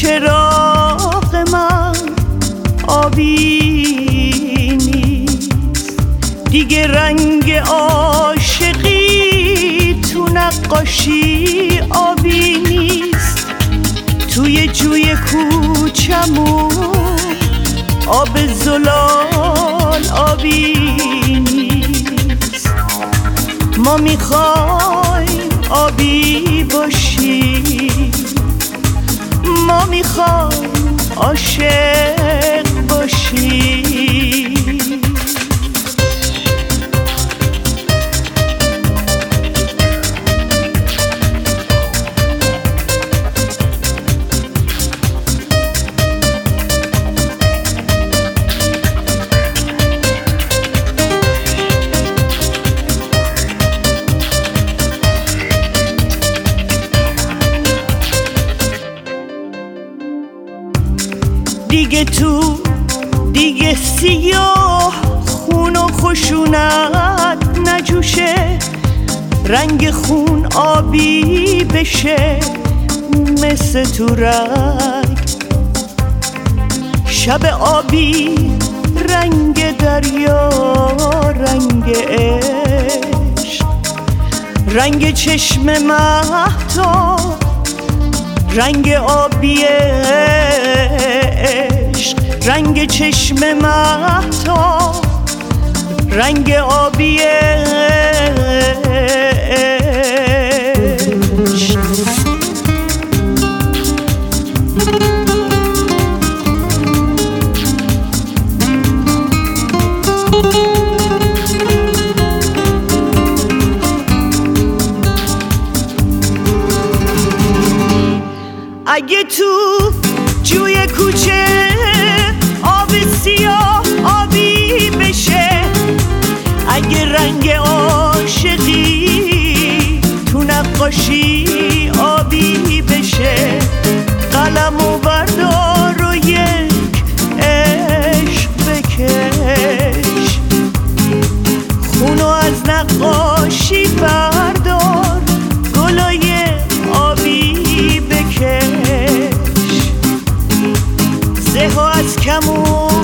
چراغ من آبی نیست، دیگه رنگ عاشقی تو نقاشی آبی نیست. توی جوی کوچمون آب زلال آبی نیست. ما میخوایم آبی باشیم، ما میخوایم عاشق باشیم. دیگه تو دیگه سیاه خون و خشونت نجوشه، رنگ خون آبی بشه مثل تو رنگ. شب آبی رنگ دریا، رنگ عشق، رنگ چشم مهتاب، رنگ آبی عشق، رنگ چشم مهتاب، رنگ آبی عشق. اگه تو جوی کوچه آب سیاه آبی بشه، اگه رنگ عاشقی تو نقاشی آبی بشه، قلمو بردار و یک عشق بکش، خونو از نقاشی بردار، گلای آبی بکش، زهو از کمون